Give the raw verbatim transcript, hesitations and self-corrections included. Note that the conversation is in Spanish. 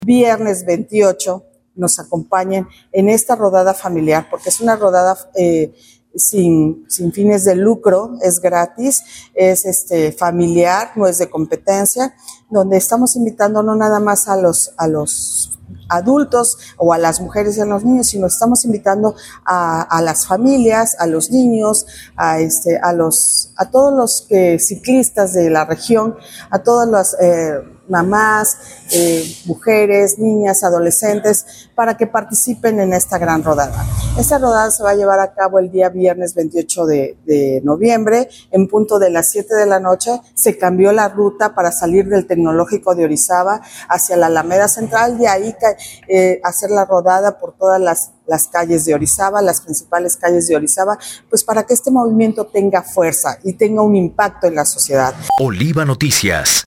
Viernes veintiocho nos acompañen en esta rodada familiar, porque es una rodada eh, sin, sin fines de lucro, es gratis, es este, familiar, no es de competencia, donde estamos invitando no nada más a los, a los adultos o a las mujeres y a los niños, sino estamos invitando a, a las familias, a los niños, a, este, a, los, a todos los eh, ciclistas de la región, a todas las eh, mamás, eh, mujeres, niñas, adolescentes, para que participen en esta gran rodada. Esta rodada se va a llevar a cabo el día viernes veintiocho de, de noviembre, en punto de las siete de la noche. Se cambió la ruta para salir del Tecnológico de Orizaba hacia la Alameda Central, de ahí eh, hacer la rodada por todas las, las calles de Orizaba, las principales calles de Orizaba, pues para que este movimiento tenga fuerza y tenga un impacto en la sociedad. Oliva Noticias.